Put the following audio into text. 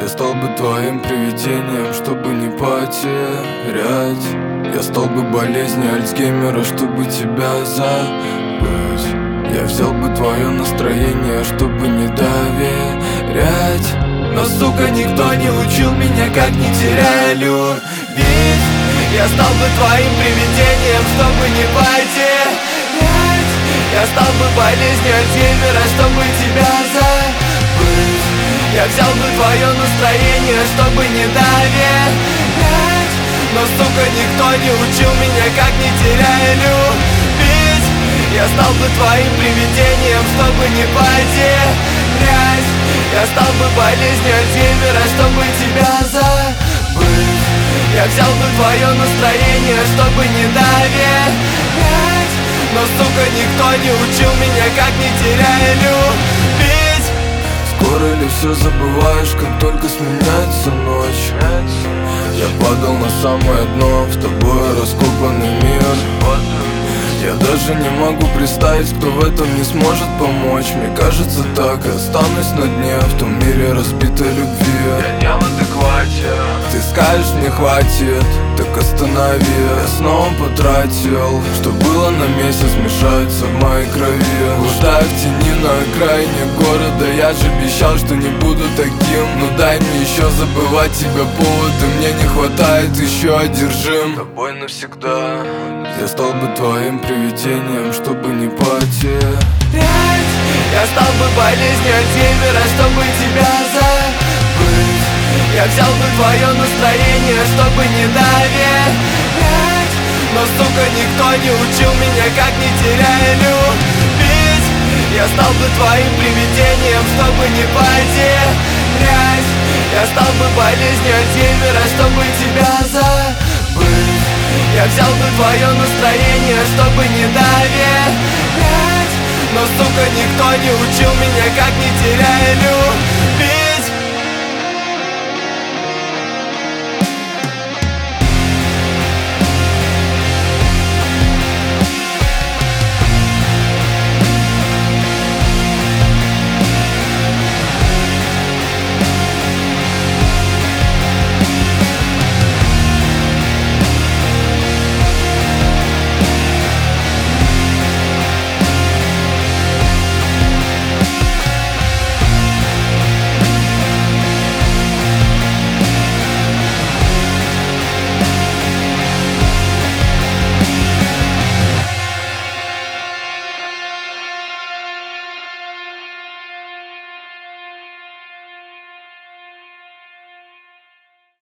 Я стал бы твоим привидением, чтобы не потерять. Я стал бы болезнью Альцгеймера, чтобы тебя забыть. Я взял бы твое настроение, чтобы не доверять. Но, сука, никто не учил меня, как не теряя любить. Я стал бы твоим привидением, чтобы не потерять. Я стал бы болезнью Альцгеймера, чтобы тебя забыть. Я взял бы твое настроение, чтобы не доверять. Но, сука, никто не учил меня, как не теряя любить. Я стал бы твоим привидением, чтобы не потерять. Я стал бы болезнью Альцгеймера, чтобы тебя забыть. Я взял бы твое настроение, чтобы не доверять. Но, сука, никто не учил меня, как не теряя любить. Скоро ли все забываешь, как только сменяется ночь? Я падал на самое дно, в тобой раскопанный мир. Я даже не могу представить, кто в этом не сможет помочь. Мне кажется, так и останусь на дне, в том мире разбитой любви. Я не в адеквате. Ты скажешь, мне хватит, так останови. Я снова потратил, что было на месяц, мешается в моей крови. Блуждаю в тени на окраине города. Я же обещал, что не буду таким. Ну дай мне еще забывать тебя повод, и мне не хватает еще одержим Тобой навсегда. Я стал бы твоим привидением, чтобы не потерять. Я стал бы болезнью Альцгеймера, чтобы тебя забыть. Я взял бы твое настроение, чтобы не доверять. Но, сука, никто не учил меня, как не теряя любить. Я стал бы твоим привидением, чтобы не потерять. Я стал бы болезнью Альцгеймера, чтобы тебя забыть. Я взял бы твое настроение, чтобы не доверять. Но, сука, никто не учил меня, как не теряя любить.